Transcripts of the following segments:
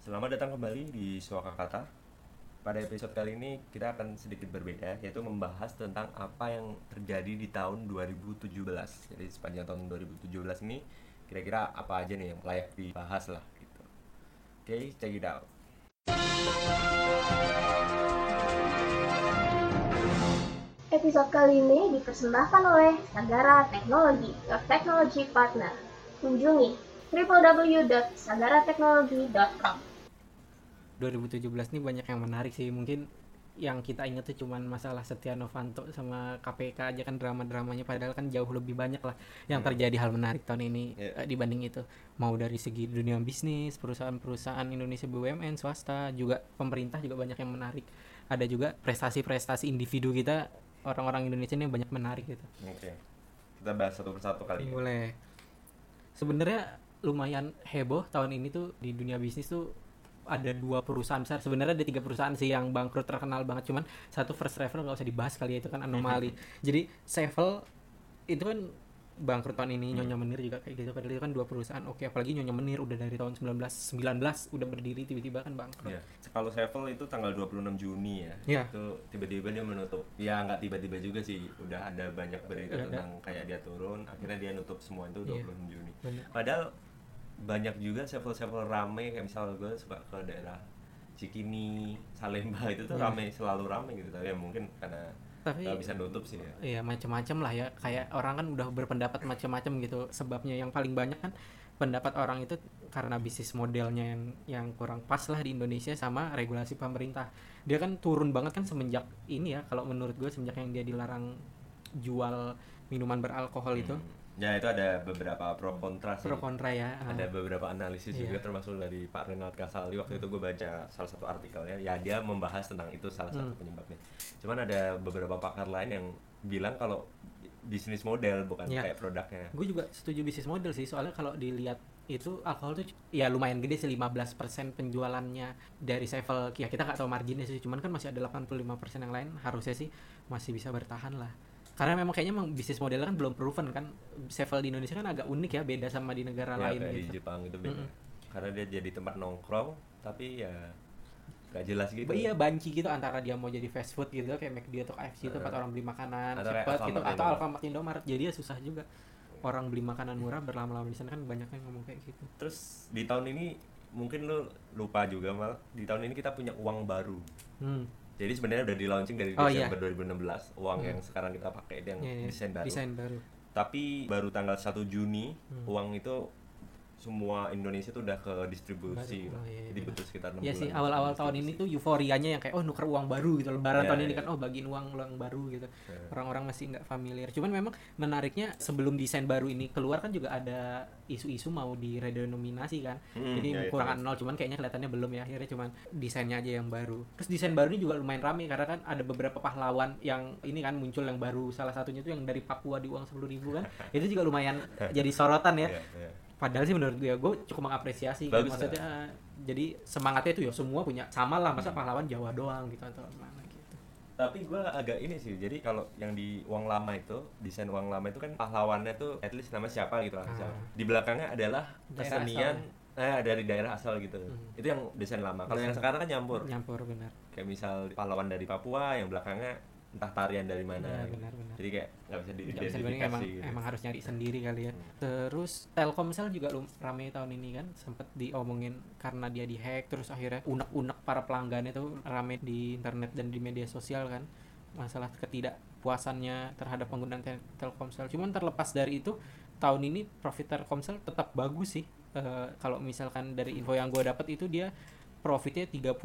Selamat datang kembali di Suaka Kata. Pada episode kali ini kita akan sedikit berbeda, yaitu membahas tentang apa yang terjadi di tahun 2017. Jadi sepanjang tahun 2017 ini kira-kira apa aja nih yang layak dibahas lah gitu. Oke, check it out. Episode kali ini dipersembahkan oleh Sagara Teknologi, your technology partner. Kunjungi www.sagarateknologi.com. 2017 ini banyak yang menarik sih. Mungkin yang kita ingat tuh cuman masalah Setia Novanto sama KPK aja kan, drama-dramanya, padahal kan jauh lebih banyak lah yang terjadi hal menarik tahun ini dibanding itu. Mau dari segi dunia bisnis, perusahaan-perusahaan Indonesia BUMN, swasta, juga pemerintah juga banyak yang menarik. Ada juga prestasi-prestasi individu kita, orang-orang Indonesia ini banyak menarik gitu. Oke. Kita bahas satu persatu kali ya. Boleh. Sebenarnya lumayan heboh tahun ini tuh di dunia bisnis tuh. Ada 2 perusahaan besar, sebenarnya ada 3 perusahaan sih yang bangkrut terkenal banget, cuman satu First Travel nggak usah dibahas kali ya, itu kan anomali. Jadi Sevel itu kan bangkrut tahun ini, Nyonya Menir juga kayak gitu, padahal itu kan 2 perusahaan. Oke, apalagi Nyonya Menir udah dari tahun 1919 udah berdiri, tiba-tiba kan bangkrut. Ya. Kalau Sevel itu tanggal 26 Juni ya. Iya. Itu tiba-tiba dia menutup. Ya nggak tiba-tiba juga sih, udah ada banyak berita tentang kayak dia turun, akhirnya dia nutup semua itu 26 Juni. Bener. Padahal banyak juga Sevel rame, kayak misal gue suka ke daerah Cikini, Salemba itu tuh rame, selalu rame gitu. Tapi ya mungkin karena nggak bisa nutup sih ya. Iya, macam-macam lah ya, kayak orang kan udah berpendapat macam-macam gitu. Sebabnya yang paling banyak kan pendapat orang itu karena bisnis modelnya yang kurang pas lah di Indonesia sama regulasi pemerintah. Dia kan turun banget kan semenjak ini ya, kalau menurut gue semenjak yang dia dilarang jual minuman beralkohol itu. Ya itu ada beberapa pro kontra sih. Pro kontra ya. Ada beberapa analisis juga, termasuk dari Pak Renald Kasali. Waktu itu gue baca salah satu artikelnya, ya dia membahas tentang itu salah satu penyebabnya. Cuman ada beberapa pakar lain yang bilang kalau bisnis model bukan kayak produknya. Gue juga setuju bisnis model sih, soalnya kalau dilihat itu alkohol tuh ya lumayan gede sih, 15% penjualannya dari Sevel. Ya kita nggak tahu marginnya sih, cuman kan masih ada 85% yang lain, harusnya sih masih bisa bertahan lah. Karena memang kayaknya bisnis modelnya kan belum proven kan. Sevel di Indonesia kan agak unik ya, beda sama di negara lain kayak gitu. di Jepang itu beda. Karena dia jadi tempat nongkrong, tapi ya gak jelas gitu. Iya, banci gitu, antara dia mau jadi fast food gitu kayak McD atau KFC itu tempat orang beli makanan cepat gitu, atau Alfamart, Indomaret. Jadi ya susah juga orang beli makanan murah berlama-lama di sana kan, banyak yang ngomong kayak gitu. Terus di tahun ini mungkin lu lupa juga Mal, di tahun ini kita punya uang baru. Jadi sebenarnya udah di launching dari Desember 2016, uang yang sekarang kita pakai itu yang desain baru. Tapi baru tanggal 1 Juni uang itu semua Indonesia tuh udah ke distribusi. Jadi butuh sekitar 6 bulan. Iya sih, awal-awal tahun ini tuh euforianya yang kayak nuker uang baru gitu, lebaran tahun ini kan bagiin uang baru gitu. Orang-orang masih nggak familiar. Cuman memang menariknya, sebelum desain baru ini keluar kan juga ada isu-isu mau diredenominasi kan. Jadi kurangan 0, cuman kayaknya kelihatannya belum ya, akhirnya cuman desainnya aja yang baru. Terus desain baru ini juga lumayan rame karena kan ada beberapa pahlawan yang ini kan muncul yang baru, salah satunya tuh yang dari Papua di uang 10.000 kan. Itu juga lumayan jadi sorotan ya. Padahal sih menurut gue cukup mengapresiasi kan, maksudnya jadi semangatnya itu ya semua punya sama lah, masa pahlawan Jawa doang gitu atau mana gitu. Tapi gue agak ini sih, jadi kalau yang di uang lama itu, desain uang lama itu kan pahlawannya tuh at least nama siapa gitu lah. Di belakangnya adalah kesenian dari daerah asal gitu. Itu yang desain lama. Kalau yang sekarang kan nyampur Benar. Kayak misal pahlawan dari Papua, yang belakangnya entah tarian dari mana. Benar. Jadi kayak nggak bisa diidentifikasi gitu. Emang harus nyari sendiri kali ya. Terus Telkomsel juga rame tahun ini kan, sempet diomongin karena dia dihack, terus akhirnya unek-unek para pelanggannya tuh rame di internet dan di media sosial kan, masalah ketidakpuasannya terhadap penggunaan Telkomsel. Cuman terlepas dari itu, tahun ini profit Telkomsel tetap bagus sih. Kalau misalkan dari info yang gue dapat itu dia profitnya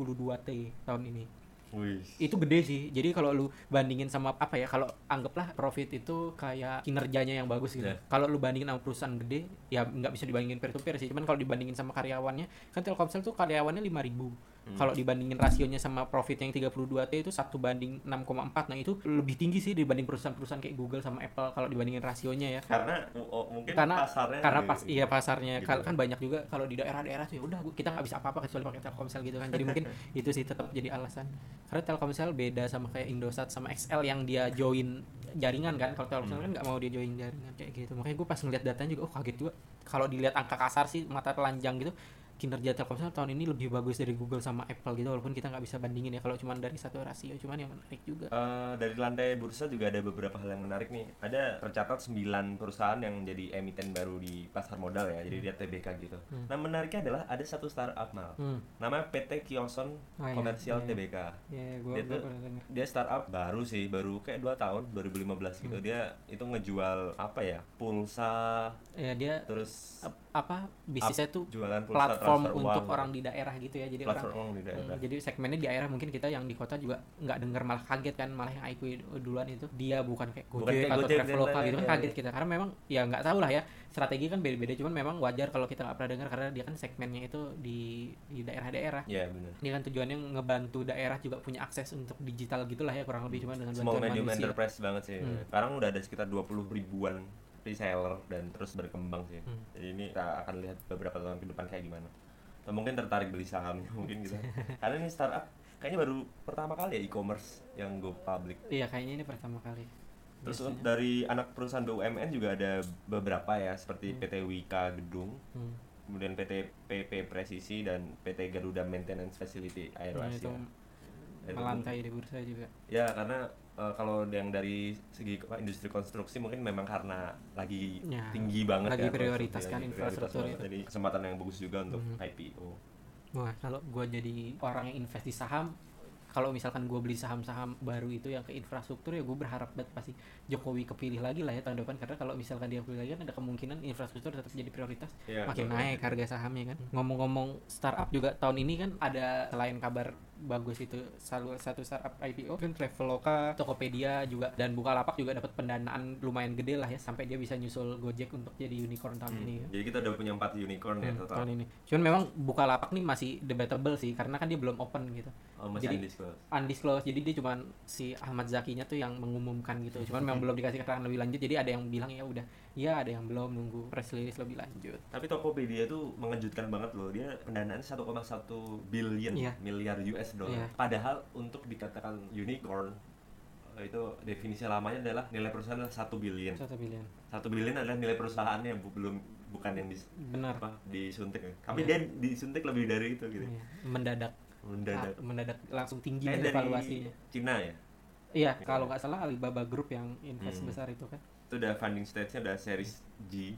32T tahun ini. Itu gede sih. Jadi kalau lu bandingin sama apa ya, kalau anggaplah profit itu kayak kinerjanya yang bagus gitu. Kalau lu bandingin sama perusahaan gede, ya nggak bisa dibandingin peer to peer sih. Cuman kalau dibandingin sama karyawannya, kan Telkomsel tuh karyawannya 5.000. Kalau dibandingin rasionya sama profit yang 32T itu 1:6,4. Nah itu lebih tinggi sih dibanding perusahaan-perusahaan kayak Google sama Apple kalau dibandingin rasionya ya. Mungkin pasarnya. Karena pasarnya gitu. Kan banyak juga kalau di daerah-daerah tuh ya udah kita nggak bisa apa-apa kecuali pakai Telkomsel gitu kan. Jadi mungkin itu sih tetap jadi alasan. Karena Telkomsel beda sama kayak Indosat sama XL yang dia join jaringan kan. Kalau Telkomsel kan nggak mau dia join jaringan kayak gitu. Makanya gue pas ngeliat datanya juga kaget juga. Kalau dilihat angka kasar sih, mata telanjang gitu, kinerja Telkomsel tahun ini lebih bagus dari Google sama Apple gitu, walaupun kita nggak bisa bandingin ya kalau cuma dari satu rasio, cuman yang menarik juga. Dari lantai bursa juga ada beberapa hal yang menarik nih. Ada tercatat 9 perusahaan yang jadi emiten baru di pasar modal ya, jadi dia TBK gitu. Nah menariknya adalah ada satu startup namanya PT Kioson Komersial TBK. Dia startup baru sih, baru kayak 2 tahun, 2015 gitu. Dia itu ngejual apa ya, pulsa. Ya dia terus bisnisnya tuh jualan pulsa, platform untuk orang di daerah gitu ya, jadi platform orang di daerah. Jadi segmennya di daerah, mungkin kita yang di kota juga nggak dengar, malah kaget kan, malah yang IQ duluan itu dia bukan kayak Gojek atau Traveloka gitu kan, kaget kita karena memang ya nggak tahu lah ya, strategi kan beda-beda, cuman memang wajar kalau kita nggak pernah dengar karena dia kan segmennya itu di daerah-daerah. Iya benar. Dia kan tujuannya ngebantu daerah juga punya akses untuk digital gitulah ya, kurang lebih, cuman dengan small medium enterprise banget sih. Sekarang udah ada sekitar 20 ribuan reseller dan terus berkembang sih. Jadi ini kita akan lihat beberapa tahun ke depan kayak gimana. Atau mungkin tertarik beli sahamnya mungkin gitu. Karena ini startup kayaknya baru pertama kali ya e-commerce yang go public. Iya, kayaknya ini pertama kali. Terus dari anak perusahaan BUMN juga ada beberapa ya, seperti PT Wika Gedung, kemudian PT PP Presisi dan PT Garuda Maintenance Facility Aeroasia. Melantai di bursa juga. Ya, karena kalau yang dari segi industri konstruksi mungkin memang karena lagi tinggi banget lagi prioritas kan infrastruktur itu. Jadi kesempatan yang bagus juga untuk IPO. Wah, kalau gue jadi orang yang invest di saham, kalau misalkan gue beli saham-saham baru itu yang ke infrastruktur, ya gue berharap banget pasti Jokowi kepilih lagi lah ya tahun depan, karena kalau misalkan dia kepilih lagi kan ada kemungkinan infrastruktur tetap jadi prioritas, makin naik harga sahamnya kan. Ngomong-ngomong startup juga tahun ini kan ada, selain kabar bagus itu satu startup IPO kan, Traveloka, Tokopedia juga, dan Bukalapak juga dapat pendanaan lumayan gede lah ya, sampai dia bisa nyusul Gojek untuk jadi unicorn tahun ini kan. Jadi kita udah punya 4 unicorn ya total tahun ini. Cuman memang Bukalapak nih masih debatable sih, karena kan dia belum open gitu. Masih jadi undisclosed. Jadi dia cuman si Ahmad Zakinya tuh yang mengumumkan gitu. Cuman memang belum dikasih keterangan lebih lanjut. Jadi ada yang bilang ya udah, ya ada yang belum, nunggu press release lebih lanjut. Tapi Tokopedia tuh mengejutkan banget loh. Dia pendanaan 1,1 billion miliar US dollar. Padahal untuk dikatakan unicorn itu definisi lamanya adalah nilai perusahaan adalah 1 billion. 1 billion adalah nilai perusahaannya, bukan yang disuntik. Tapi dia disuntik lebih dari itu gitu. Mendadak langsung tinggi valuasinya. Cina ya? Iya, kalau nggak salah Alibaba Group yang invest besar itu kan. Itu udah funding stage-nya udah series G.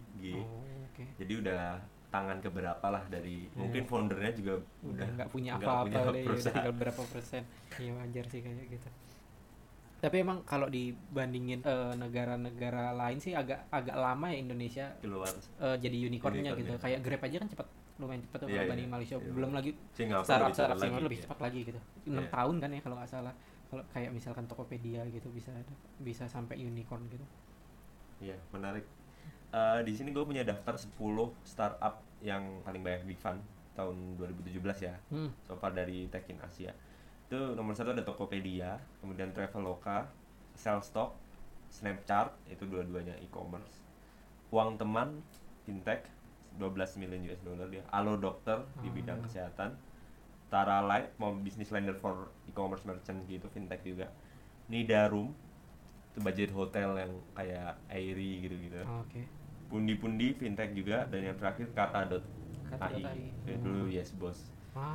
Jadi udah tangan keberapa lah dari mungkin foundernya juga udah nggak punya apa-apa deh, udah tinggal berapa persen. Iya, wajar sih kayak gitu. Tapi emang kalau dibandingin negara-negara lain sih agak lama ya Indonesia keluar jadi unicornnya gitu. Kayak Grab aja kan lumayan cepat tuh dibanding Malaysia. Belum lagi startup Singapura lebih cepat lagi gitu. 6 tahun kan ya kalau nggak salah. Kalau kayak misalkan Tokopedia gitu bisa sampai unicorn gitu. Iya, menarik. Di sini gue punya daftar 10 startup yang paling banyak di fund tahun 2017 ya. So far dari Tech in Asia. Itu nomor 1 ada Tokopedia, kemudian Traveloka, Sellstock, Snapchat, itu dua-duanya e-commerce. Uang Teman, fintech, 12 million US dollar dia. Alo Dokter di bidang kesehatan. Tara Light, mau business lender for e-commerce merchant gitu, fintech juga. Nidarum, itu budget hotel yang kayak Airi gitu-gitu. Pundi-pundi, fintech juga. Dan yang terakhir Kata.ai. Dulu Yes Boss.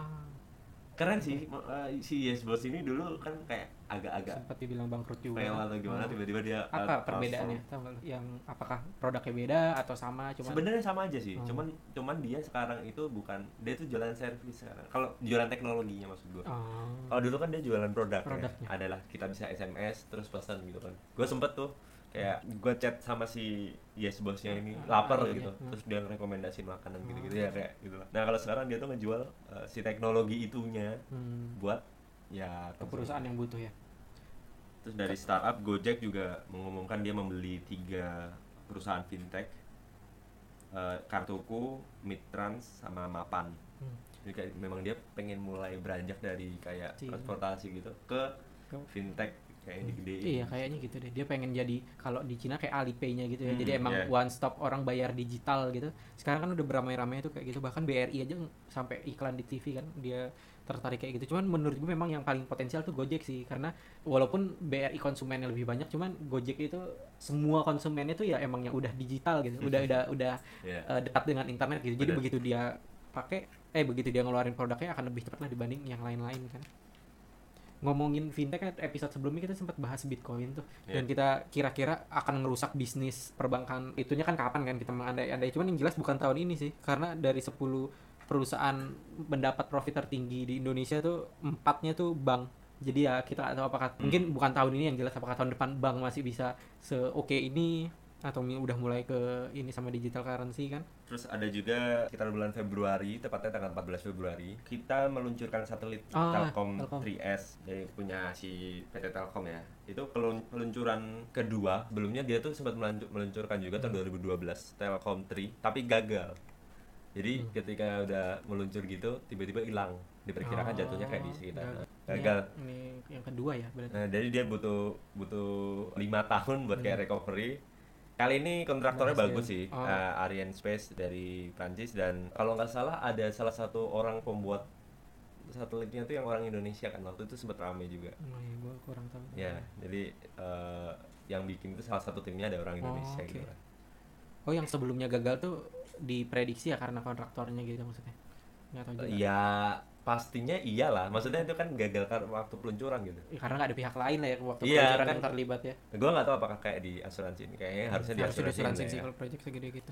Keren sih, si Yes Boss ini dulu kan kayak agak-agak sempat dibilang bangkrut juga fail atau gimana, tiba-tiba dia apa perbedaannya, tahu nggak? Yang apakah produknya beda atau sama? Sebenarnya sama aja sih, cuman dia sekarang itu bukan, dia tuh jualan servis sekarang. Kalau jualan teknologinya maksud gue. Kalau dulu kan dia jualan produknya adalah kita bisa SMS terus pesan gitu kan. Gue sempet tuh kayak gue chat sama si Yes Bossnya ini lapar gitu, terus dia rekomendasiin makanan gitu-gitu ya kayak gitu lah. Nah kalau sekarang dia tuh ngejual si teknologi itunya buat ya ke perusahaan yang butuh ya. Terus dari startup, Gojek juga mengumumkan dia membeli 3 perusahaan fintech, Kartuku, Midtrans, sama Mapan. Jadi kayak memang dia pengen mulai beranjak dari kayak transportasi gitu ke fintech kayaknya digedein. Iya kayaknya gitu deh. Dia pengen jadi kalau di Cina kayak Alipay-nya gitu ya. Jadi emang one stop orang bayar digital gitu. Sekarang kan udah beramai-ramai tuh kayak gitu. Bahkan BRI aja sampai iklan di TV kan dia tertarik kayak gitu. Cuman menurut gue memang yang paling potensial tuh Gojek sih, karena walaupun BRI konsumennya lebih banyak, cuman Gojek itu semua konsumennya tuh ya emang yang udah digital gitu. Udah dekat dengan internet gitu. Jadi begitu dia pakai begitu dia ngeluarin produknya akan lebih cepat lah dibanding yang lain-lain kan. Ngomongin fintech kan episode sebelumnya kita sempat bahas Bitcoin tuh, dan kita kira-kira akan ngerusak bisnis perbankan itunya kan kapan kan kita mengandai-andai, cuman yang jelas bukan tahun ini sih, karena dari 10 perusahaan mendapat profit tertinggi di Indonesia tuh 4-nya tuh bank. Jadi ya kita nggak tahu apakah mungkin bukan tahun ini yang jelas, apakah tahun depan bank masih bisa se-oke ini atau udah mulai ke ini sama digital currency kan. Terus ada juga sekitar bulan Februari, tepatnya tanggal 14 Februari, kita meluncurkan satelit Telkom 3S dari punya si PT Telkom ya. Itu peluncuran kedua. Sebelumnya dia tuh sempat meluncurkan juga tahun 2012 Telkom 3, tapi gagal. Jadi ketika udah meluncur gitu tiba-tiba hilang. Diperkirakan jatuhnya kayak di sekitar gagal. Ini yang kedua ya berarti. Nah, jadi dia butuh 5 tahun buat kayak recovery. Kali ini kontraktornya bagus sih, Arianespace dari Prancis, dan kalau nggak salah ada salah satu orang pembuat satelitnya tuh yang orang Indonesia kan, waktu itu sempat rame juga. Ya, gua kurang tahu. Ya, jadi yang bikin itu salah satu timnya ada orang Indonesia gitu kan. Oh, yang sebelumnya gagal tuh diprediksi ya karena kontraktornya gitu maksudnya? Nggak tahu juga. Ya pastinya iyalah, maksudnya itu kan gagal waktu peluncuran gitu. Karena nggak ada pihak lain lah ya waktu peluncuran kan, yang terlibat ya. Gue nggak tahu apakah kayak di asuransi ini, kayaknya harusnya di asuransi sih kalau project segede gitu.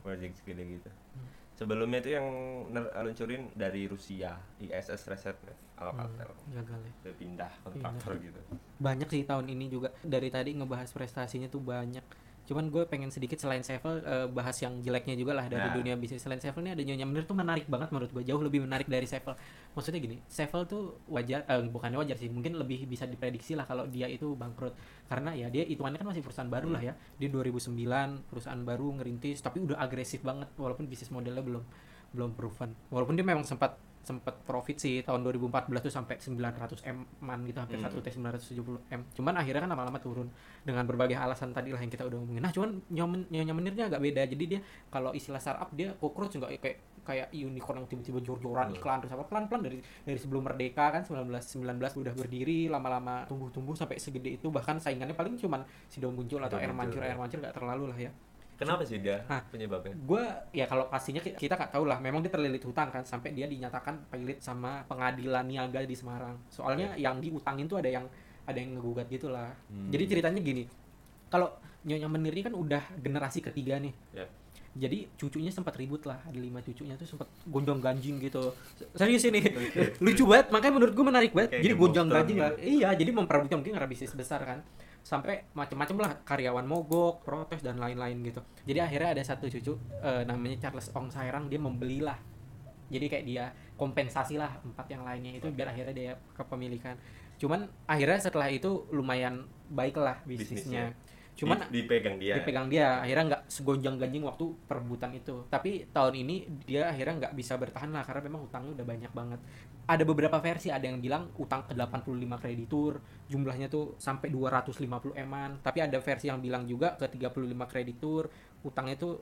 Sebelumnya itu yang luncurin dari Rusia, ISS Resetnet, Alcatel. Gagal ya. Udah pindah kontraktor gitu. Banyak sih tahun ini juga, dari tadi ngebahas prestasinya tuh banyak. Cuman gue pengen sedikit selain Sevel bahas yang jeleknya juga lah dari dunia bisnis. Selain Sevel ini ada Nyonya Menir tuh menarik banget menurut gue, jauh lebih menarik dari Sevel. Maksudnya gini, Sevel tuh wajar, bukannya wajar sih, mungkin lebih bisa diprediksi lah kalau dia itu bangkrut, karena ya dia hitungannya kan masih perusahaan baru lah ya. Di 2009 perusahaan baru ngerintis tapi udah agresif banget walaupun bisnis modelnya belum proven. Walaupun dia memang sempat profit sih tahun 2014 tuh sampai 900 M-an gitu, hampir 1 T 970 M. Cuman akhirnya kan lama-lama turun dengan berbagai alasan tadi lah yang kita udah ngomongin. Nah, cuman Nyonya Menirnya agak beda. Jadi dia kalau istilah startup dia cockroach, enggak kayak unicorn yang tiba-tiba jor-joran iklan terus apa, pelan-pelan dari sebelum merdeka kan 19 udah berdiri, lama-lama tumbuh sampai segede itu, bahkan saingannya paling cuman si Daun Muncul atau Air Mancur enggak terlalu lah ya. Kenapa sih dia penyebabnya? Gue ya kalau pastinya kita nggak tahu lah. Memang dia terlilit hutang kan sampai dia dinyatakan pailit sama pengadilan niaga di Semarang. Soalnya yang diutangin tuh ada yang ngegugat gitu lah. Jadi ceritanya gini, kalau Nyonya Menir ini kan udah generasi ketiga nih. Jadi cucunya sempat ribut lah, ada 5 cucunya tuh sempat gonjang-ganjing gitu. Serius ini, lucu banget, makanya menurut gue menarik banget. Jadi gonjang-ganjing lah. Iya, jadi memperebutkan mungkin karena bisnis besar kan. Sampai macam-macam lah, karyawan mogok, protes dan lain-lain gitu. Jadi akhirnya ada satu cucu namanya Charles Ong Sairang, dia membelilah. Jadi kayak dia kompensasi lah 4 yang lainnya itu biar akhirnya dia kepemilikan. Cuman akhirnya setelah itu lumayan baik lah bisnisnya. Cuman dipegang dia. Akhirnya nggak segonjang-ganjing waktu perebutan itu. Tapi tahun ini dia akhirnya nggak bisa bertahan lah karena memang utangnya udah banyak banget. Ada beberapa versi, ada yang bilang utang ke 85 kreditur, jumlahnya tuh sampai 250 M-an. Tapi ada versi yang bilang juga ke 35 kreditur, utangnya tuh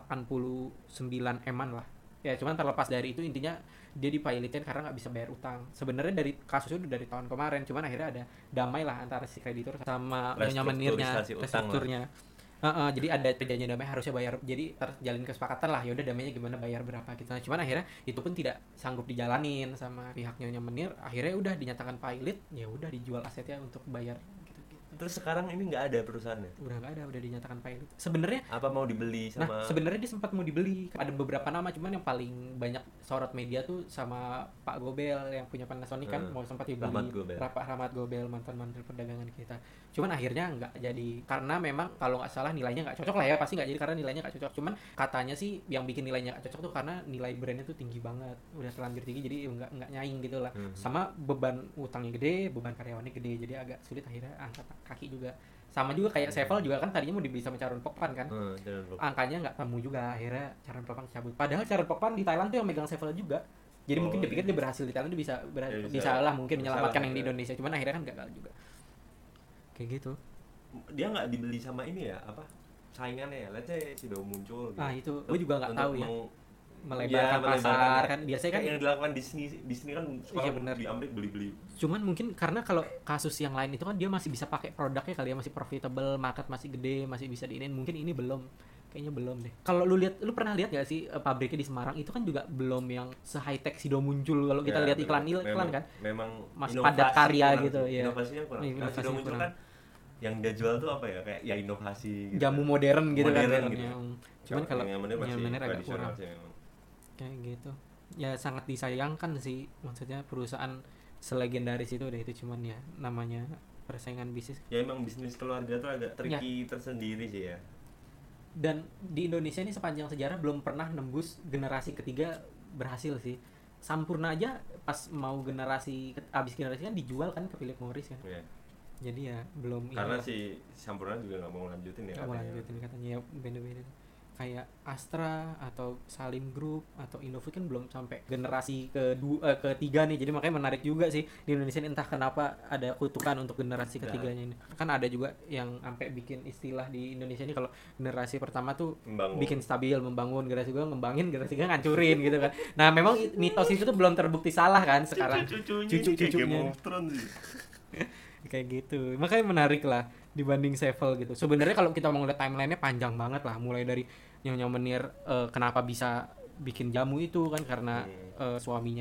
89 M-an lah. Ya cuman terlepas dari itu, intinya dia dipailitin karena nggak bisa bayar utang. Sebenarnya dari kasus itu dari tahun kemarin, cuman akhirnya ada damai lah antara si kreditur sama Nyonya Menirnya, restrukturnya. Jadi ada perjanjian damai, harusnya bayar. Jadi terjalin kesepakatan lah, yaudah damainya gimana, bayar berapa gitu. Nah, cuman akhirnya itu pun tidak sanggup dijalanin sama pihak Nyonya Menir. Akhirnya udah dinyatakan pailit, ya udah dijual asetnya untuk bayar. Terus sekarang ini nggak ada perusahaannya? Udah nggak ada, udah dinyatakan pailit. Sebenarnya apa mau dibeli sama? Nah, sebenarnya dia sempat mau dibeli. Ada beberapa nama, cuman yang paling banyak sorot media tuh sama Pak Gobel yang punya Panasonic kan, mau sempat dibeli. Rahmat Gobel, mantan Menteri Perdagangan kita. Cuman akhirnya nggak jadi karena memang kalau nggak salah nilainya nggak cocok lah ya, pasti nggak jadi karena nilainya nggak cocok. Cuman katanya sih yang bikin nilainya nggak cocok tuh karena nilai brandnya tuh tinggi banget, udah terlanjur tinggi, jadi nggak nyaing gitu lah. Sama beban utangnya gede, beban karyawannya gede, jadi agak sulit akhirnya angkat kaki juga. Sama juga kayak Sevel juga kan tadinya mau dibeli sama Charoen Pokphand kan, angkanya nggak temu juga, akhirnya Charoen Pokphand cabut. Padahal Charoen Pokphand di Thailand tuh yang megang Sevel juga, jadi mungkin dia pikir dia berhasil di Thailand, dia bisa lah mungkin menyelamatkan yang di Indonesia, cuman akhirnya kan gagal juga kayak gitu. Dia nggak dibeli sama ini ya, apa saingannya ya, let's say si Daun Muncul gitu. Itu gue juga nggak tahu ya, melebarkan pasar kan biasanya kan yang dilakukan Disney kan sekarang di Amerika beli-beli. Cuman mungkin karena kalau kasus yang lain itu kan dia masih bisa pakai produknya kali ya, masih profitable, market masih gede, masih bisa diinin, mungkin ini belum. kayaknya belum deh. Kalau lu pernah lihat gak sih pabriknya di Semarang itu kan juga belum yang se-high tech Sido muncul kalau kita lihat iklan kan. Memang Mas padat karya gitu ya. Inovasinya kurang. Kalau Sido muncul kan yang dia jual tuh apa ya, kayak ya inovasi gitu. Jamu modern gitu kan. Gitu. Cuman kalau yang bener agak kurang. Kayak gitu. Ya sangat disayangkan sih, maksudnya perusahaan selegendaris itu udah itu, cuman ya namanya persaingan bisnis. Ya emang bisnis keluarga tuh agak tricky tersendiri sih ya. Dan di Indonesia ini sepanjang sejarah belum pernah nembus generasi ketiga berhasil sih. Sampurna aja pas mau abis generasi kan dijual kan ke Philip Morris kan. Yeah. Jadi ya belum. Karena si Sampurna juga nggak mau lanjutin ya. Nggak mau lanjutin katanya, ya beda-beda. Kayak Astra atau Salim Group atau Indofood kan belum sampai generasi ketiga nih. Jadi makanya menarik juga sih di Indonesia ini, entah kenapa ada kutukan untuk generasi ketiganya ini. Kan ada juga yang sampai bikin istilah di Indonesia ini kalau generasi pertama tuh bikin stabil, membangun, generasi kedua ngembangin, generasi ketiga ngancurin gitu kan. Nah, memang mitos itu tuh belum terbukti salah kan sekarang. Cucu-cucunya. Kayak gitu. Makanya menarik lah dibanding Sevel gitu. Sebenarnya kalau kita mau ngeliat timeline-nya panjang banget lah, mulai dari Nyonya Menir kenapa bisa bikin jamu itu kan karena suaminya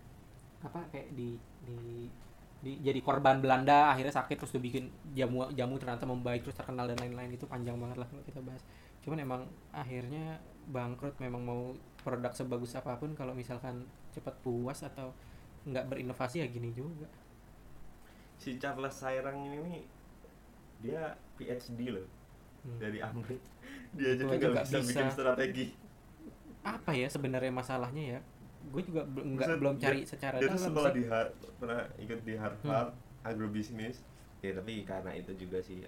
jadi korban Belanda, akhirnya sakit terus dia bikin jamu ternyata membaik terus terkenal dan lain-lain. Itu panjang banget lah kalau kita bahas. Cuman emang akhirnya bangkrut. Memang mau produk sebagus apapun kalau misalkan cepat puas atau nggak berinovasi ya gini juga. Si Charles Sairang ini dia PhD loh dari Amrik. Dia aja nggak bisa bikin strategi. Apa ya sebenarnya masalahnya ya? Gue juga belum cari secara dalam. Dia sekolah pernah ikut di Harvard agrobisnis. Ya tapi karena itu juga sih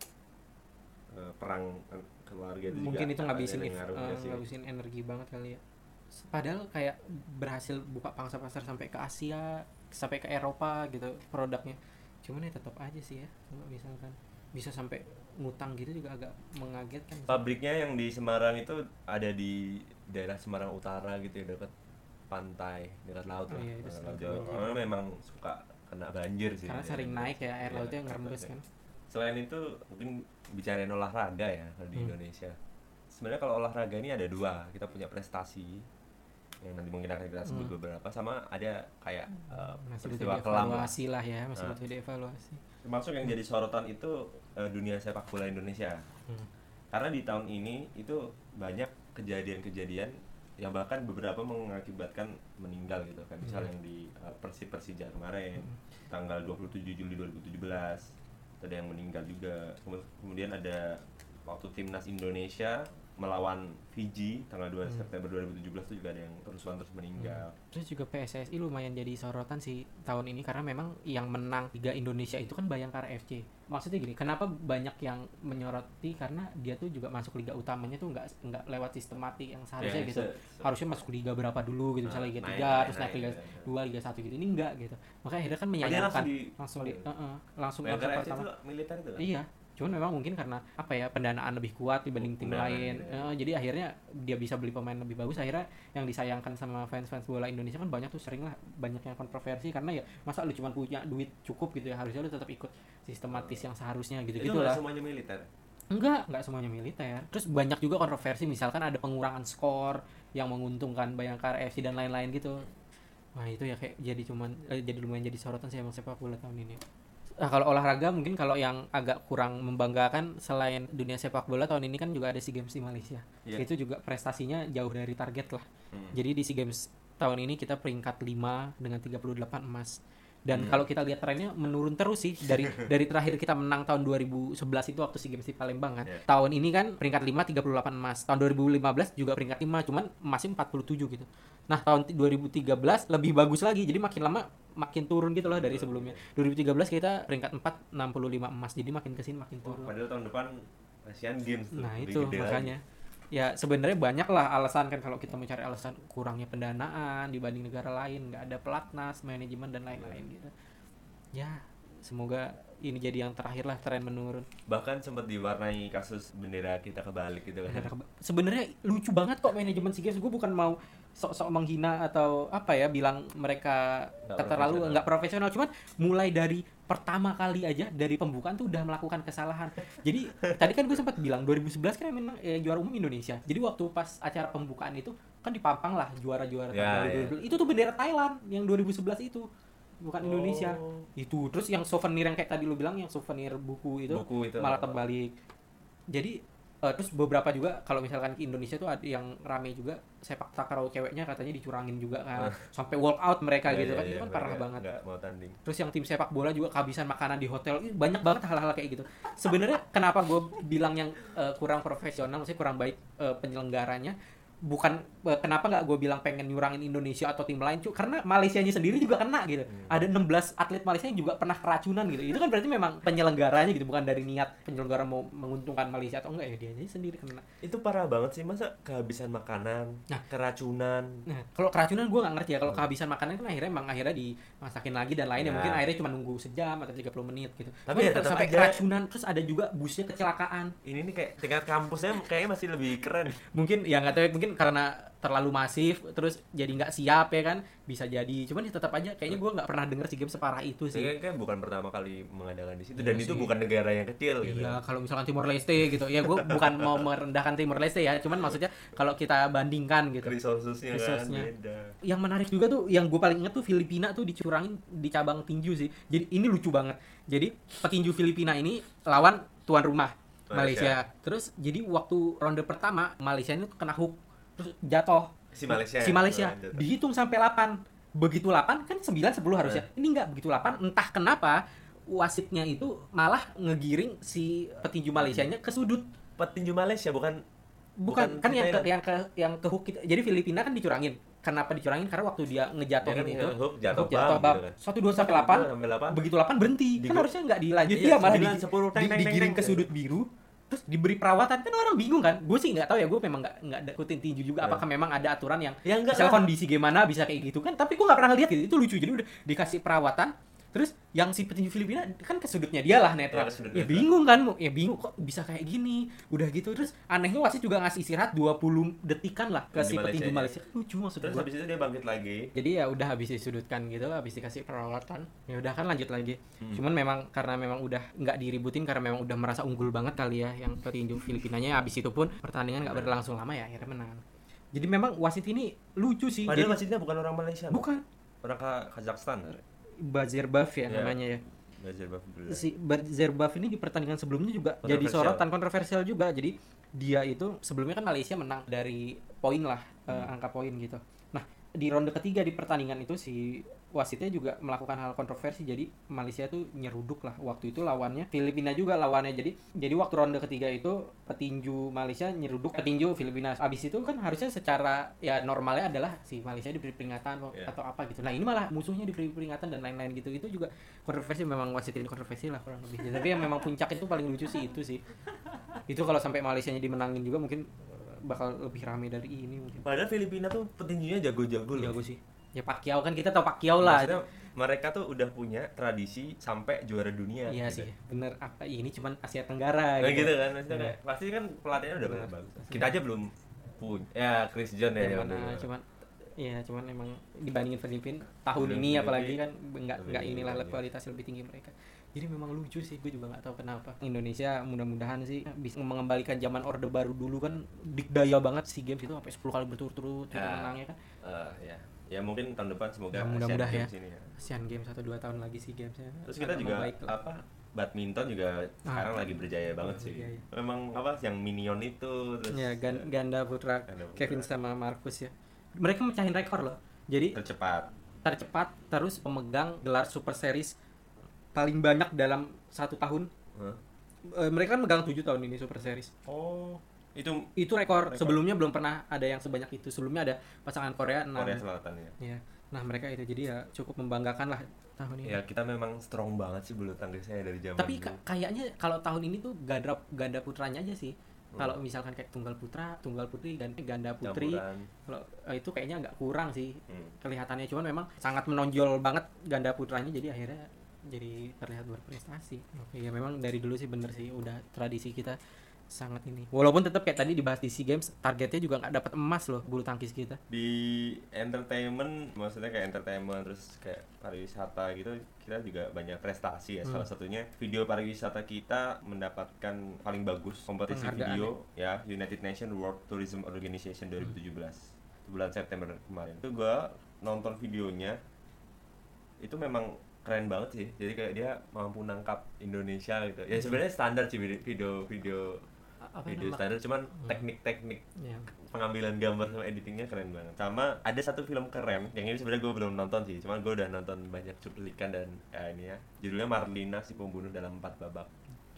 perang keluarga itu mungkin juga itu ngabisin energi banget kali ya. Padahal kayak berhasil buka pangsa pasar sampai ke Asia, sampai ke Eropa gitu produknya. Cuman ya tetap aja sih ya, kalau misalkan bisa sampai ngutang gitu juga agak mengagetkan. Pabriknya yang di Semarang itu ada di daerah Semarang Utara gitu ya, dekat pantai, dekat laut lah. Iya, Karena memang suka kena banjir sih. Karena sering naik ya, air lautnya ngerembes kan. Selain itu mungkin bicarain olahraga ya kalau di Indonesia. Sebenarnya kalau olahraga ini ada dua, kita punya prestasi yang nanti mungkin akan kita sebut beberapa, sama ada kayak peristiwa kelam lah ya, masih butuh dievaluasi. Termasuk yang jadi sorotan itu dunia sepak bola Indonesia. Karena di tahun ini itu banyak kejadian-kejadian yang bahkan beberapa mengakibatkan meninggal gitu kan. Misal yang di Persija kemarin tanggal 27 Juli 2017 ada yang meninggal juga. Kemudian ada waktu timnas Indonesia melawan Fiji tanggal 2 September 2017 itu juga ada yang terus meninggal. Terus juga PSSI lumayan jadi sorotan sih tahun ini karena memang yang menang Liga Indonesia itu kan Bayangkara FC. Maksudnya gini, kenapa banyak yang menyoroti karena dia tuh juga masuk liga utamanya tuh nggak lewat sistematik yang seharusnya gitu. Harusnya masuk liga berapa dulu gitu, misalnya Liga 3 terus naik Liga 2, Liga 1 gitu. Ini enggak gitu. Makanya akhirnya kan menyayangkan langsung Bayangkara FC itu militer itu kan? Iya. Cuman memang mungkin karena pendanaan lebih kuat dibanding tim lain. Jadi akhirnya dia bisa beli pemain lebih bagus. Akhirnya yang disayangkan sama fans-fans bola Indonesia kan banyak tuh sering lah banyak yang kontroversi karena ya masa lu cuma punya duit cukup gitu ya, harusnya lu tetap ikut sistematis yang seharusnya gitu-gitu lah. Itu semuanya militer. Enggak semuanya militer. Terus banyak juga kontroversi misalkan ada pengurangan skor yang menguntungkan Bayangkara FC dan lain-lain gitu. Nah, itu ya kayak jadi lumayan jadi sorotan sih emang sepak bola tahun ini. Nah, kalau olahraga mungkin kalau yang agak kurang membanggakan selain dunia sepak bola tahun ini kan juga ada SEA Games di Malaysia. Itu juga prestasinya jauh dari target lah. Jadi di SEA Games tahun ini kita peringkat 5 dengan 38 emas. Dan kalau kita lihat trennya menurun terus sih dari terakhir kita menang tahun 2011 itu waktu SEA Games di Palembang kan. Tahun ini kan peringkat 5 38 emas. Tahun 2015 juga peringkat 5 cuman emasnya 47 gitu. Nah, tahun 2013 lebih bagus lagi. Jadi makin lama makin turun gitu loh dari sebelumnya. 2013 kita peringkat 4 65 emas. Jadi makin kesini makin turun. Padahal tahun depan Asian Games tuh. Nah, itu makanya. Ya sebenarnya banyak lah alasan kan kalau kita mencari alasan kurangnya pendanaan dibanding negara lain, nggak ada pelatnas, manajemen dan lain-lain gitu. Ya semoga ini jadi yang terakhir lah, tren menurun. Bahkan sempat diwarnai kasus bendera kita kebalik gitu kan. Sebenarnya lucu banget kok manajemen SEA Games. Gue bukan mau sok-sok menghina atau apa ya, bilang mereka terlalu nggak profesional, cuman mulai dari pertama kali aja dari pembukaan tuh udah melakukan kesalahan. Jadi tadi kan gue sempat bilang 2011 kan memang juara umum Indonesia. Jadi waktu pas acara pembukaan itu kan dipampang lah juara-juara terbaru. Itu tuh bendera Thailand yang 2011 itu, bukan Indonesia. Itu terus yang souvenir yang kayak tadi lu bilang, yang souvenir buku itu malah terbalik. Jadi terus beberapa juga kalau misalkan ke Indonesia tuh ada yang rame juga sepak takraw ceweknya katanya dicurangin juga kan. Sampai walk out mereka gitu kan. Itu kan parah banget. Mau tanding. Terus yang tim sepak bola juga kehabisan makanan di hotel. Banyak banget hal-hal kayak gitu. Sebenarnya kenapa gue bilang yang kurang profesional, maksudnya kurang baik penyelenggaranya, bukan kenapa nggak gue bilang pengen nyurangin Indonesia atau tim lain, karena Malaysianya sendiri juga kena gitu. Ada 16 atlet Malaysia yang juga pernah keracunan gitu. Itu kan berarti memang penyelenggaranya gitu, bukan dari niat penyelenggara mau menguntungkan Malaysia atau enggak, ya dia aja sendiri kena. Itu parah banget sih, masa kehabisan makanan, keracunan. Nah, kalau keracunan gue nggak ngerti ya. Kalau kehabisan makanan kan akhirnya dimasakin lagi dan lainnya, mungkin akhirnya cuma nunggu sejam atau 30 menit gitu. Tapi ya tetap sampai aja keracunan. Terus ada juga busnya kecelakaan. Ini nih kayak tingkat kampusnya kayaknya masih lebih keren. Mungkin ya nggak tahu, mungkin karena terlalu masif terus jadi nggak siap ya kan, bisa jadi. Cuman ya tetap aja kayaknya gue nggak pernah denger SEA Games separah itu sih. Kayaknya kan bukan pertama kali mengadakan di situ, dan itu bukan negara yang kecil gitu. Iya, kalau misalkan Timor Leste gitu ya, gue bukan mau merendahkan Timor Leste ya, cuman maksudnya kalau kita bandingkan gitu resource-nya kan beda. Yang menarik juga tuh yang gue paling inget tuh Filipina tuh dicurangin di cabang tinju sih. Jadi ini lucu banget. Jadi petinju Filipina ini lawan tuan rumah Malaysia. Terus jadi waktu ronde pertama Malaysia ini kena hook, terus jatuh si Malaysia dihitung sampai 8. Begitu 8 kan 9 10 harusnya. Ini enggak begitu 8, entah kenapa wasitnya itu malah ngegiring si petinju Malaysianya ke sudut. Petinju Malaysia bukan kan yang ke hook gitu. Jadi Filipina kan dicurangin. Kenapa dicurangin? Karena waktu dia ngejatuhin kan itu jatuh bang, 1 2 sampai 8. Begitu 8 berhenti. Kan harusnya enggak dilanjut. Iya, malah digiring ke sudut biru. Terus diberi perawatan. Kan orang bingung kan. Gue sih nggak tahu ya, gue memang nggak ikutin tinju juga. Apakah memang ada aturan yang misal kondisi gimana bisa kayak gitu kan? Tapi gue nggak pernah lihat gitu. Itu lucu. Jadi udah dikasih perawatan. Terus yang si petinju Filipina kan ke sudutnya dia lah netral. Ya bingung kan, ya bingung kok bisa kayak gini. Udah gitu terus anehnya wasit juga ngasih istirahat 20 detikan lah ke si petinju Malaysia. Lucu maksudnya. Terus habis itu dia bangkit lagi. Jadi ya udah habis disudutkan gitu, habis dikasih perawatan. Ya udah kan lanjut lagi. Cuman memang karena memang udah nggak diributin, karena memang udah merasa unggul banget kali ya yang petinju Filipinanya. Habis itu pun pertandingan nggak berlangsung lama ya, akhirnya menang. Jadi memang wasit ini lucu sih. Padahal wasitnya bukan orang Malaysia. Bukan. Orang Kazakhstan. Bazirbayev ya namanya ya. Bazirbayev ini di pertandingan sebelumnya juga jadi sorotan, kontroversial juga. Jadi dia itu sebelumnya kan Malaysia menang dari poin lah, angka poin gitu. Nah, di ronde ketiga di pertandingan itu si wasitnya juga melakukan hal kontroversi. Jadi Malaysia tuh nyeruduk lah waktu itu lawannya, Filipina juga lawannya. Jadi waktu ronde ketiga itu petinju Malaysia nyeruduk petinju Filipina. Abis itu kan harusnya secara ya normalnya adalah si Malaysia diberi peringatan atau apa gitu. Nah, ini malah musuhnya diberi peringatan dan lain-lain gitu. Itu juga kontroversi, memang wasit ini kontroversi lah kurang lebih. Tapi yang memang puncak itu paling lucu sih itu sih. Itu kalau sampai Malaysianya dimenangin juga mungkin bakal lebih ramai dari ini mungkin. Padahal Filipina tuh petinjunya jago-jago loh. Jago sih. Ya Pacquiao kan, kita tahu Pacquiao lah. Maksudnya mereka tuh udah punya tradisi sampai juara dunia. Iya gitu. Sih, bener. Apa ini cuman Asia Tenggara gitu kan. Maksudnya kayak pasti kan pelatihnya udah bagus. Kita aja belum punya. Ya Chris John ya. Cuman emang dibandingin Filipina tahun ini apalagi kan enggak inilah kualitas lebih tinggi mereka. Jadi memang lucu sih, gue juga nggak tahu kenapa. Indonesia mudah-mudahan sih bisa mengembalikan zaman Orde Baru dulu kan, dikdaya banget SEA Games itu sampai 10 kali berturut-turut menangnya kan. Ya mungkin tahun depan semoga ya, mudah-mudahan ya. Asian Games 1-2 tahun lagi SEA Games ya. Terus kita juga badminton juga sekarang lagi berjaya banget sih. Iya. Memang yang Minion itu terus ya ganda putra Kevin sama Marcus ya. Mereka mecahin rekor loh. Jadi tercepat terus pemegang gelar Super Series paling banyak dalam 1 tahun. Mereka kan megang 7 tahun ini Super Series. Oh, itu rekor. Sebelumnya belum pernah ada yang sebanyak itu. Sebelumnya ada pasangan Korea Selatan ya. Nah, mereka itu jadi ya cukup membanggakan lah tahun ini. Ya, kita memang strong banget sih bulu tangkisnya dari zaman Tapi kayaknya kalau tahun ini tuh ganda putranya aja sih. Kalau misalkan kayak tunggal putra, tunggal putri, dan ganda putri, kalau itu kayaknya agak kurang sih kelihatannya. Cuman memang sangat menonjol banget ganda putranya, jadi akhirnya jadi terlihat berprestasi. Oke, ya memang dari dulu sih bener sih udah tradisi kita sangat ini. Walaupun tetap kayak tadi dibahas di SEA Games, targetnya juga nggak dapat emas loh bulu tangkis kita. Di entertainment, maksudnya kayak entertainment terus kayak pariwisata gitu, kita juga banyak prestasi ya. Salah satunya video pariwisata kita mendapatkan paling bagus kompetisi video ya, United Nations World Tourism Organization 2017 bulan September kemarin. Itu gua nonton videonya, itu memang keren banget sih. Jadi kayak dia mampu nangkap Indonesia gitu. Ya sebenarnya standar sih video standar, cuman teknik-teknik pengambilan gambar sama editingnya keren banget. Sama ada satu film keren yang ini sebenarnya gue belum nonton sih, cuman gue udah nonton banyak cuplikan dan ini ya, judulnya Marlina si pembunuh dalam 4 babak.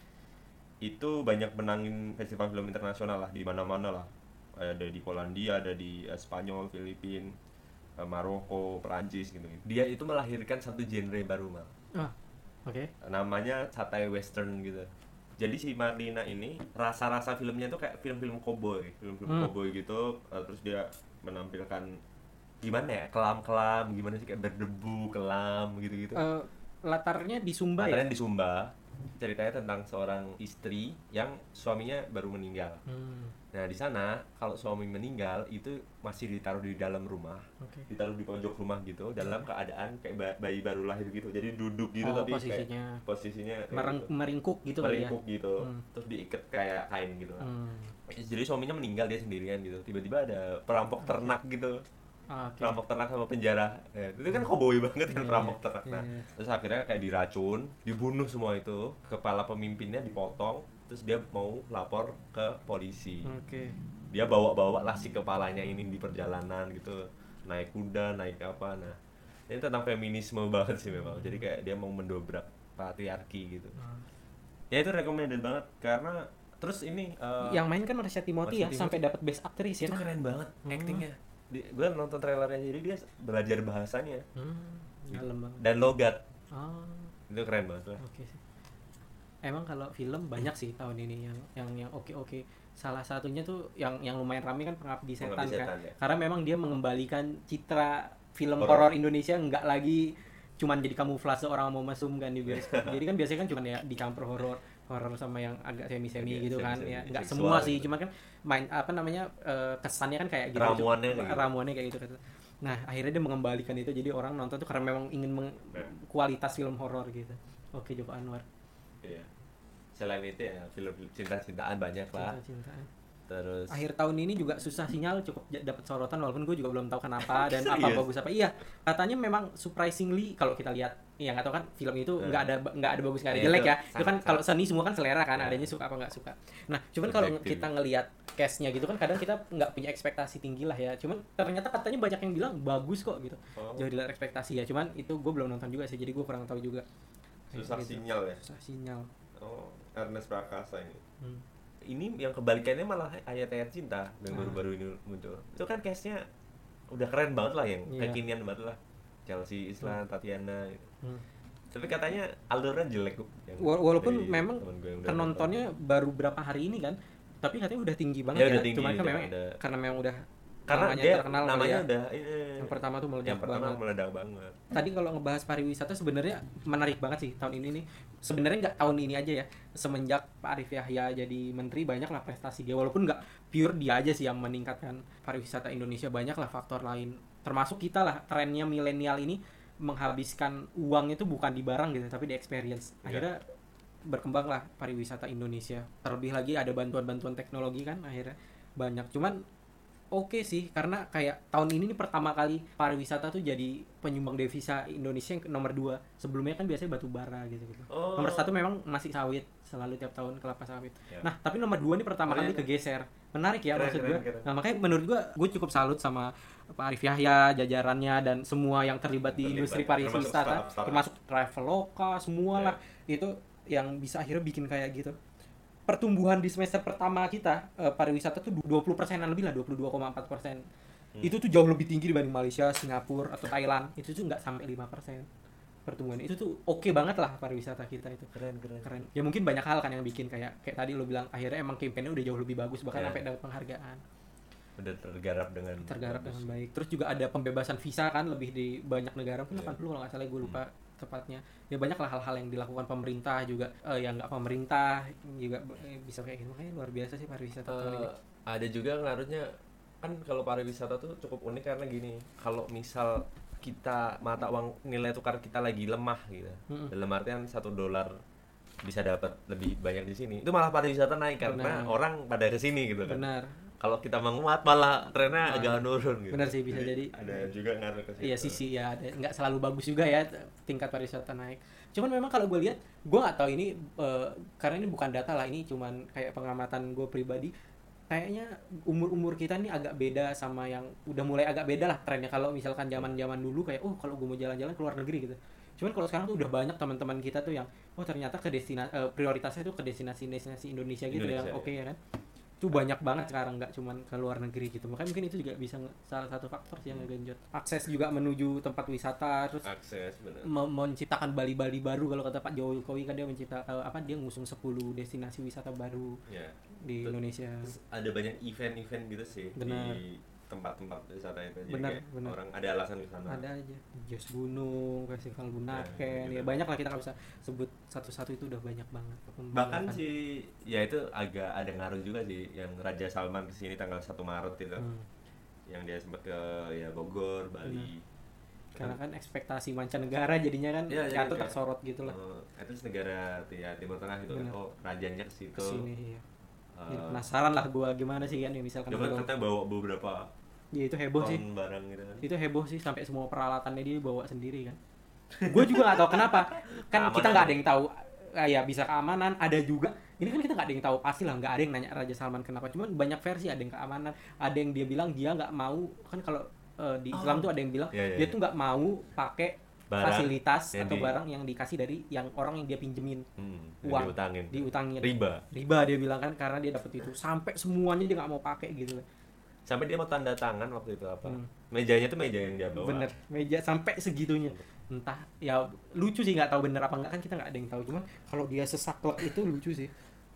Itu banyak menangin festival film internasional lah, di mana-mana lah. Ada di Polandia, ada di Spanyol, Filipina, Maroko, Perancis gitu. Dia itu melahirkan satu genre baru mal. Oke. Namanya satay western gitu. Jadi si Marlina ini rasa-rasa filmnya tuh kayak film-film cowboy gitu. Terus dia menampilkan gimana ya, kelam-kelam, gimana sih, kayak berdebu, kelam gitu-gitu. Latarnya di Sumba. Latarnya di Sumba. Ceritanya tentang seorang istri yang suaminya baru meninggal. Nah di sana kalau suami meninggal itu masih ditaruh di dalam rumah, ditaruh di pojok rumah gitu, dalam keadaan kayak bayi baru lahir gitu. Jadi duduk gitu, tapi posisinya meringkuk gitu. Meringkuk gitu. Terus diikat kayak kain gitu. Jadi suaminya meninggal, dia sendirian gitu. Tiba-tiba ada perampok ternak gitu. Perampok ternak sama penjara ya, itu kan cowboy banget kan, perampok ternak. Nah terus akhirnya kayak diracun, dibunuh semua itu, kepala pemimpinnya dipotong, terus dia mau lapor ke polisi. Dia bawa lah si kepalanya ini di perjalanan gitu, naik kuda, naik apa. Nah ini tentang feminisme banget sih memang. Jadi kayak dia mau mendobrak patriarki gitu. Ya itu recommended banget karena terus ini yang main kan Marsha Timothy ya, sampai dapat best actress ya. Itu keren banget actingnya. Gue nonton trailernya, jadi dia belajar bahasanya dan logat. Itu keren banget lah. Emang kalau film banyak sih tahun ini yang oke. Salah satunya tuh yang lumayan ramai kan Pengabdi Setan kan. Ya. Karena memang dia mengembalikan citra film horor Indonesia, nggak lagi cuman jadi kamuflase orang mau mesum kan di bioskop. Jadi kan biasanya kan cuma ya dicampur horor sama yang agak semi gitu kan, ya nggak semua sih, cuma kan main kesannya kan kayak gitu, ramuannya kayak gitu. Nah akhirnya dia mengembalikan itu, jadi orang nonton tuh karena memang ingin kualitas film horor gitu. Oke, Joko Anwar. Iya. Selain itu ya film cinta-cintaan banyak lah. Terus akhir tahun ini juga Susah Sinyal cukup dapat sorotan, walaupun gue juga belum tahu kenapa dan apa bagus apa. Iya, katanya memang surprisingly kalau kita lihat, ya nggak tahu kan, film itu nggak ada bagus nggak ada jelek ya. Itu kan kalau seni semua kan selera kan, adanya suka apa nggak suka. Nah cuman kalau kita ngelihat cast-nya gitu kan, kadang kita nggak punya ekspektasi tinggi lah ya. Cuman ternyata katanya banyak yang bilang bagus kok gitu. Jauh di luar ekspektasi ya. Cuman itu gue belum nonton juga sih, jadi gue kurang tahu juga. Susah Sinyal ya. Susah Sinyal. Oh, Ernest Prakasa ini. Ini yang kebalikannya malah Ayat-Ayat Cinta yang baru-baru ini muncul. Itu kan cast-nya udah keren banget lah, yang kekinian banget lah. Chelsea Islan, Tatiana gitu. Tapi katanya alurnya jelek. Walaupun memang penontonnya baru berapa hari ini kan, tapi katanya udah tinggi banget ya. Cuma kan memang karena memang udah dia terkenal, namanya udah yang pertama tuh meledak banget. Tadi kalau ngebahas pariwisata sebenarnya menarik banget sih tahun ini nih. Sebenarnya nggak tahun ini aja ya, semenjak Pak Arief Yahya jadi menteri banyak lah prestasi dia, walaupun nggak pure dia aja sih yang meningkatkan pariwisata Indonesia, banyak lah faktor lain, termasuk kita lah, trennya milenial ini menghabiskan uang itu bukan di barang gitu tapi di experience. Akhirnya berkembang lah pariwisata Indonesia, terlebih lagi ada bantuan-bantuan teknologi kan, akhirnya banyak. Cuman oke sih, karena kayak tahun ini nih pertama kali pariwisata tuh jadi penyumbang devisa Indonesia yang nomor 2. Sebelumnya kan biasanya batu bara gitu. Nomor 1 memang masih sawit, selalu tiap tahun kelapa sawit. Nah tapi nomor 2 nih pertama kali kegeser. Menarik ya, maksud gue. Nah makanya menurut gue cukup salut sama Pak Arief Yahya, jajarannya, dan semua yang terlibat di industri pariwisata, termasuk Traveloka, semua lah. Itu yang bisa akhirnya bikin kayak gitu. Pertumbuhan di semester pertama kita pariwisata tuh 20%-an lebih lah, 22,4%. Itu tuh jauh lebih tinggi dibanding Malaysia, Singapura atau Thailand. Itu tuh nggak sampai 5% pertumbuhan. Itu tuh oke banget lah pariwisata kita itu. Keren. Ya mungkin banyak hal kan yang bikin kayak tadi lo bilang, akhirnya emang campaign-nya udah jauh lebih bagus, bahkan sampai dapat penghargaan. udah tergarap dengan baik. Terus juga ada pembebasan visa kan lebih di banyak negara, mungkin 80 kalau nggak salah, gue lupa tepatnya. Ya banyak lah hal-hal yang dilakukan pemerintah juga, yang nggak pemerintah juga bisa kayak gitu. Makanya luar biasa sih pariwisata tahun ini. Ada juga ngaruhnya kan kalau pariwisata tuh cukup unik karena gini, kalau misal kita mata uang nilai tukar kita lagi lemah gitu, dalam artian $1 bisa dapat lebih banyak di sini, itu malah pariwisata naik karena orang pada kesini gitu kan. Benar. Kalau kita menguat malah trennya agak nurun gitu. Benar sih, bisa jadi ada juga ngaruh ke situ. Iya sisi ya, nggak selalu bagus juga ya tingkat pariwisata naik. Cuman memang kalau gue lihat, gue nggak tahu ini karena ini bukan data lah, ini cuman kayak pengamatan gue pribadi. Kayaknya umur kita nih agak beda sama yang udah mulai agak beda lah trennya. Kalau misalkan zaman dulu kayak kalau gue mau jalan-jalan ke luar negeri gitu. Cuman kalau sekarang tuh udah banyak teman-teman kita tuh yang ternyata ke destinasi prioritasnya tuh ke destinasi Indonesia gitu yang oke ya kan. Itu banyak banget sekarang, nggak cuman ke luar negeri gitu. Makanya mungkin itu juga bisa salah satu faktor sih yang ngegenjot. Akses juga menuju tempat wisata, terus menciptakan Bali baru. Kalau kata Pak Jokowi kan dia menciptakan dia ngusung 10 destinasi wisata baru di Indonesia. Terus ada banyak event-event gitu sih. Benar. Di tempat-tempat wisata itu aja. Benar. Orang ada alasan ke sana. Ada aja. Jos Gunung, Festival Bunaken, ya banyak lah, kita nggak bisa sebut satu-satu, itu udah banyak banget. Bahkan sih ya itu agak ada ngaruh juga sih yang Raja Salman kesini tanggal 1 Maret itu. Yang dia sempat ke Bogor, Bali. Karena kan ekspektasi mancanegara jadinya kan itu tersorot gitu lah. Itu negara Timur Tengah gitu kan. Rajanya ke situ. Kesini, iya. Penasaran lah gue gimana sih kan, misalkan kita bawa beberapa itu heboh sih barang gitu kan. Itu heboh sih, sampai semua peralatannya dia bawa sendiri kan. Gue juga nggak tahu kenapa kan, kita nggak ada yang tahu ya, bisa keamanan, ada juga ini kan kita nggak ada yang tahu pasti lah, nggak ada yang nanya Raja Salman kenapa. Cuman banyak versi, ada yang keamanan, ada yang dia bilang dia nggak mau kan, kalau di Islam tuh ada yang bilang dia tuh nggak mau pakai fasilitas atau barang yang dikasih dari yang orang yang dia pinjemin uang, diutangin riba dia bilang kan, karena dia dapet itu sampai semuanya dia nggak mau pakai gitu. Sampai dia mau tanda tangan waktu itu apa mejanya tuh meja yang dia bawa, bener, meja sampai segitunya. Entah ya, lucu sih, nggak tahu bener apa enggak kan, kita nggak ada yang tahu. Cuman kalau dia sesaklek itu lucu sih,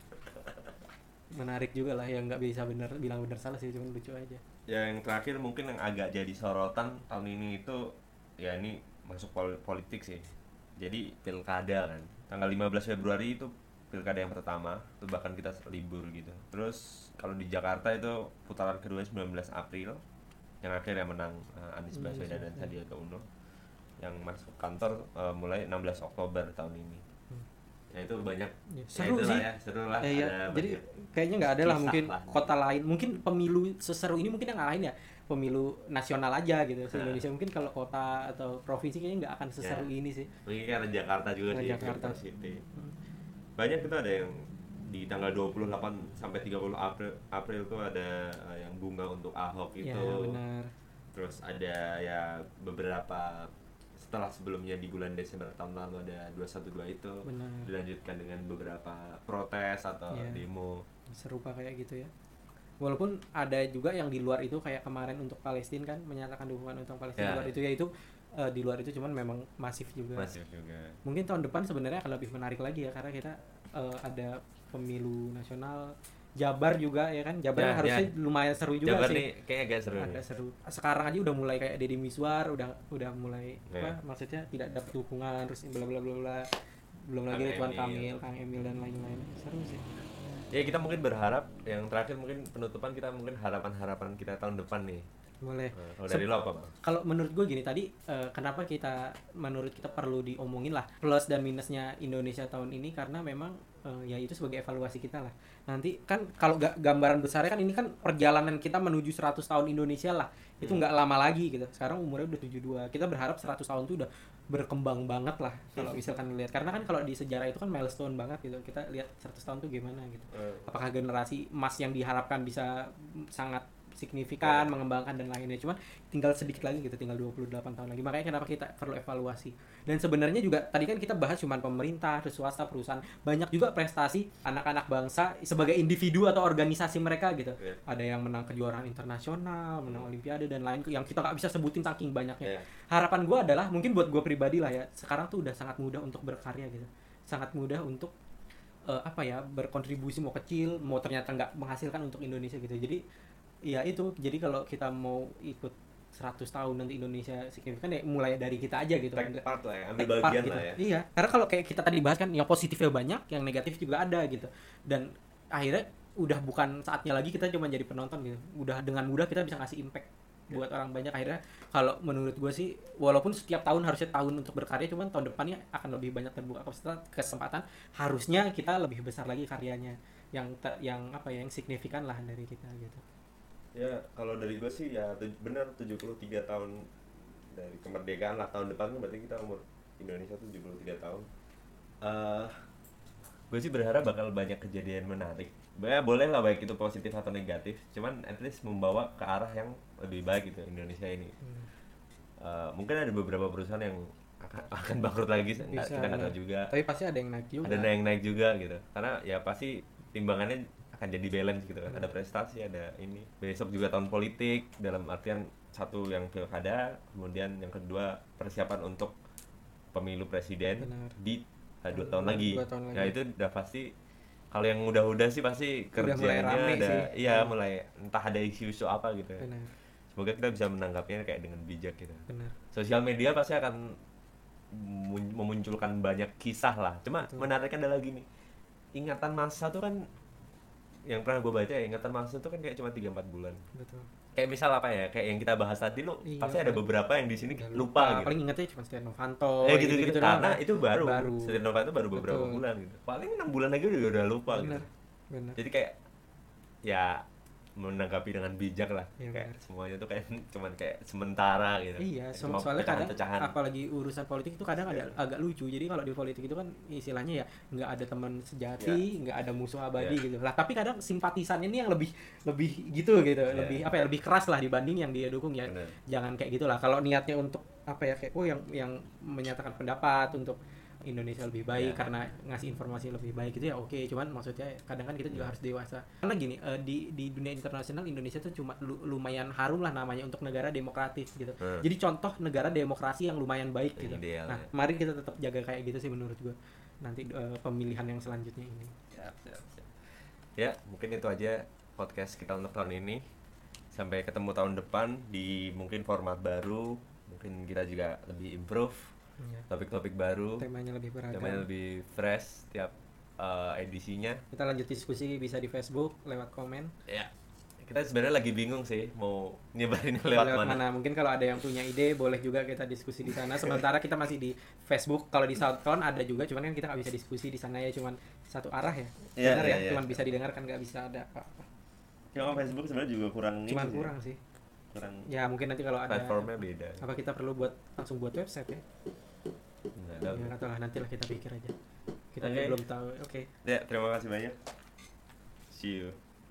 menarik juga lah, yang nggak bisa bilang bener salah sih, cuman lucu aja. Yang terakhir mungkin yang agak jadi sorotan tahun ini itu ya, ini masuk politik sih. Jadi pilkada kan, tanggal 15 Februari itu pilkada yang pertama, itu bahkan kita libur gitu. Terus kalau di Jakarta itu putaran kedua 19 April, yang akhirnya menang Anies Baswedan dan Sandiaga Uno, yang masuk kantor mulai 16 Oktober tahun ini. Ya itu banyak seru sih ya, seru lah. Jadi kayaknya nggak ada lah mungkin kota lain, mungkin pemilu seseru ini mungkin yang ngalahin ya pemilu nasional aja gitu se-Indonesia. Mungkin kalau kota atau provinsi kayaknya nggak akan seseru ini sih. Mungkin karena Jakarta juga sih, Jakarta City. Banyak kita ada yang di tanggal 28 sampai 30 April tuh ada yang bunga untuk Ahok itu. Ya, benar. Terus ada ya beberapa setelah sebelumnya di bulan Desember tahun lalu ada 212 itu. Benar. Dilanjutkan dengan beberapa protes atau demo serupa kayak gitu ya. Walaupun ada juga yang di luar itu, kayak kemarin untuk Palestina kan, menyatakan dukungan untuk Palestina. Di luar itu ya itu di luar itu, cuman memang masif juga. Mungkin tahun depan sebenarnya akan lebih menarik lagi ya, karena kita ada pemilu nasional. Jabar juga ya kan, Jabar harusnya lumayan seru juga. Jabar sih. Nih kayaknya agak seru. Agak seru. Sekarang aja udah mulai kayak Deddy Miswar, udah mulai maksudnya tidak dapat dukungan, terus bla bla bla bla. Belum lagi Ridwan Kamil, Kang Emil dan lain-lain. Seru sih. Ya kita mungkin berharap, yang terakhir mungkin penutupan kita, mungkin harapan kita tahun depan nih. Boleh. Kalau dari lo apa, Bang? Kalau menurut gue gini tadi, kenapa menurut kita perlu diomongin lah plus dan minusnya Indonesia tahun ini, karena memang ya itu sebagai evaluasi kita lah. Nanti kan kalau gambaran besarnya kan ini kan perjalanan kita menuju 100 tahun Indonesia lah. Itu nggak lama lagi gitu. Sekarang umurnya udah 72. Kita berharap 100 tahun itu udah berkembang banget lah kalau misalkan lihat. Karena kan kalau di sejarah itu kan milestone banget gitu. Kita lihat 100 tahun itu gimana gitu. Apakah generasi emas yang diharapkan bisa sangat signifikan, mengembangkan dan lainnya. Cuman tinggal sedikit lagi gitu, tinggal 28 tahun lagi. Makanya kenapa kita perlu evaluasi. Dan sebenarnya juga tadi kan kita bahas cuman pemerintah, swasta, perusahaan. Banyak juga prestasi anak-anak bangsa sebagai individu atau organisasi mereka gitu. Ada yang menang kejuaraan internasional, menang olimpiade dan lain yang kita nggak bisa sebutin saking banyaknya. Harapan gue adalah, mungkin buat gue pribadi lah ya, sekarang tuh udah sangat mudah untuk berkarya gitu. Sangat mudah untuk berkontribusi, mau kecil, mau ternyata nggak menghasilkan untuk Indonesia gitu. Jadi ya itu, jadi kalau kita mau ikut 100 tahun nanti Indonesia signifikan ya mulai dari kita aja gitu. Take part lah ya, ambil bagian gitu lah ya. Iya, karena kalau kayak kita tadi bahas kan yang positifnya banyak, yang negatif juga ada gitu. Dan akhirnya udah bukan saatnya lagi kita cuma jadi penonton gitu. Udah dengan mudah kita bisa ngasih impact buat orang banyak. Akhirnya kalau menurut gue sih, walaupun setiap tahun harusnya tahun untuk berkarya, cuman tahun depannya akan lebih banyak terbuka kesempatan, harusnya kita lebih besar lagi karyanya yang signifikan lah dari kita gitu. Ya kalau dari gue sih ya benar 73 tahun dari kemerdekaan lah, tahun depan berarti kita umur Indonesia 73 tahun. Gue sih berharap bakal banyak kejadian menarik. Boleh lah baik itu positif atau negatif, cuman at least membawa ke arah yang lebih baik gitu Indonesia ini. Mungkin ada beberapa perusahaan yang akan bangkrut lagi, kita nggak tahu juga. Tapi pasti ada yang naik juga. Ada yang naik juga gitu, karena ya pasti timbangannya akan jadi balance gitu kan. Ada prestasi, ada ini. Besok juga tahun politik, dalam artian satu yang pilkada, kemudian yang kedua persiapan untuk pemilu presiden. Benar. Di 2 tahun lagi. Ya itu udah pasti. Kalau yang udah sih pasti kerjanya ada, iya mulai entah ada isu-isu apa gitu. Benar. Semoga kita bisa menanggapinya kayak dengan bijak gitu. Benar. Sosial media pasti akan memunculkan banyak kisah lah. Cuma menariknya adalah gini, ingatan masa tuh kan, yang pernah gue baca ya, ingatan masa tuh kan kayak cuma 3-4 bulan. Betul. Kayak misal apa ya, kayak yang kita bahas tadi lo, pasti ada beberapa yang di sini lupa gitu. Paling ingatnya cuma Setia Novanto. Gitu. Karena itu baru. Setia Novanto baru beberapa bulan gitu. Paling 6 bulan lagi udah lupa. Bener. Gitu. Jadi kayak ya menanggapi dengan bijak lah. Ya, kayak semuanya tuh kayak cuman kayak sementara gitu. Iya, soalnya kadang apalagi urusan politik itu kadang ada agak lucu. Jadi kalau di politik itu kan istilahnya ya nggak ada teman sejati, nggak ada musuh abadi gitu. Lah tapi kadang simpatisan ini yang lebih gitu. Lebih keras lah dibanding yang dia dukung ya. Bener. Jangan kayak gitulah. Kalau niatnya untuk kayak yang menyatakan pendapat untuk Indonesia lebih baik karena ngasih informasi lebih baik gitu ya oke. Cuman maksudnya kadang kan kita juga harus dewasa, karena gini, di dunia internasional Indonesia tuh cuma lumayan harum lah namanya untuk negara demokratis gitu. Jadi contoh negara demokrasi yang lumayan baik gitu. Nah mari kita tetap jaga kayak gitu sih menurut gue nanti pemilihan yang selanjutnya ini. Ya mungkin itu aja podcast kita untuk tahun ini. Sampai ketemu tahun depan di mungkin format baru, mungkin kita juga lebih improve. Topik-topik baru, temanya lebih beragam, temanya lebih fresh tiap edisinya. Kita lanjut diskusi bisa di Facebook lewat komen. Ya, kita sebenarnya lagi bingung sih mau nyebarin lewat mana. Mungkin kalau ada yang punya ide boleh juga kita diskusi di sana. Sementara kita masih di Facebook. Kalau di SoundCloud ada juga, cuman kan kita nggak bisa diskusi di sana ya, cuman satu arah ya. Benar ya, cuman bisa didengarkan, nggak bisa ada apa-apa. Kalau Facebook sebenarnya juga kurang sih. Ya mungkin nanti kalau ada platformnya beda. Apa kita perlu langsung buat website ya? Nggak tahu lah, nantilah kita pikir aja. Kita belum tahu. Oke. Ya, terima kasih banyak. See you.